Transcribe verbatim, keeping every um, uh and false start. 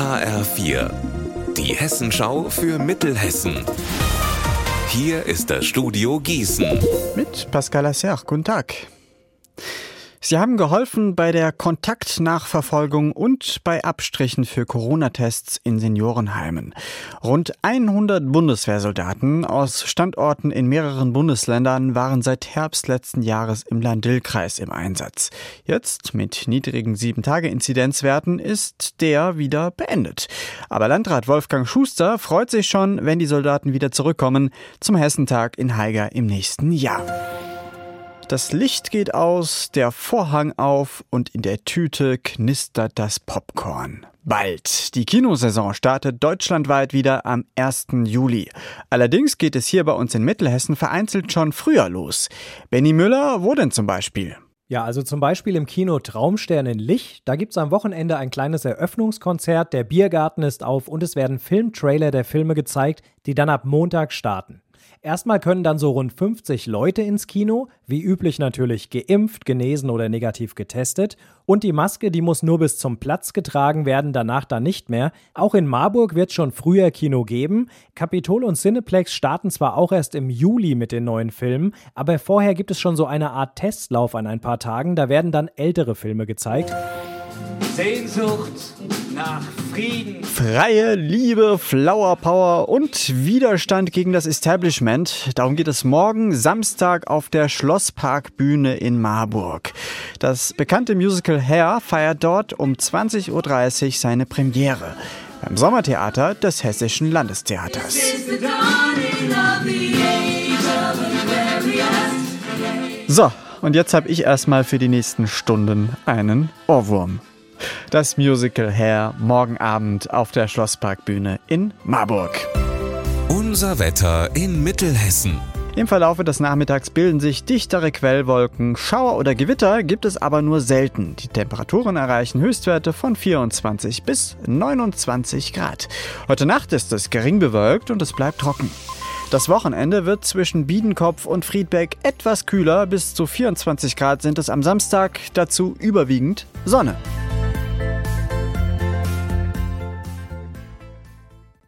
H R vier, die Hessenschau für Mittelhessen. Hier ist das Studio Gießen. Mit Pascal Lasserre. Guten Tag. Sie haben geholfen bei der Kontaktnachverfolgung und bei Abstrichen für Corona-Tests in Seniorenheimen. Rund hundert Bundeswehrsoldaten aus Standorten in mehreren Bundesländern waren seit Herbst letzten Jahres im Lahn-Dill-Kreis im Einsatz. Jetzt, mit niedrigen sieben Tage Inzidenzwerten, ist der wieder beendet. Aber Landrat Wolfgang Schuster freut sich schon, wenn die Soldaten wieder zurückkommen zum Hessentag in Haiger im nächsten Jahr. Das Licht geht aus, der Vorhang auf und in der Tüte knistert das Popcorn. Bald. Die Kinosaison startet deutschlandweit wieder am ersten Juli. Allerdings geht es hier bei uns in Mittelhessen vereinzelt schon früher los. Benny Müller, wo denn zum Beispiel? Ja, also zum Beispiel im Kino Traumstern in Lich. Da gibt's am Wochenende ein kleines Eröffnungskonzert, der Biergarten ist auf und es werden Filmtrailer der Filme gezeigt, die dann ab Montag starten. Erstmal können dann so rund fünfzig Leute ins Kino, wie üblich natürlich geimpft, genesen oder negativ getestet. Und die Maske, die muss nur bis zum Platz getragen werden, danach dann nicht mehr. Auch in Marburg wird es schon früher Kino geben. Capitol und Cineplex starten zwar auch erst im Juli mit den neuen Filmen, aber vorher gibt es schon so eine Art Testlauf an ein paar Tagen. Da werden dann ältere Filme gezeigt. Sehnsucht nach Frieden. Freie Liebe, Flower Power und Widerstand gegen das Establishment. Darum geht es morgen Samstag auf der Schlossparkbühne in Marburg. Das bekannte Musical Hair feiert dort um zwanzig Uhr dreißig seine Premiere beim Sommertheater des Hessischen Landestheaters. So, und jetzt habe ich erstmal für die nächsten Stunden einen Ohrwurm. Das Musical Hair morgen Abend auf der Schlossparkbühne in Marburg. Unser Wetter in Mittelhessen. Im Verlaufe des Nachmittags bilden sich dichtere Quellwolken. Schauer oder Gewitter gibt es aber nur selten. Die Temperaturen erreichen Höchstwerte von vierundzwanzig bis neunundzwanzig Grad. Heute Nacht ist es gering bewölkt und es bleibt trocken. Das Wochenende wird zwischen Biedenkopf und Friedbeck etwas kühler. Bis zu vierundzwanzig Grad sind es am Samstag, dazu überwiegend Sonne.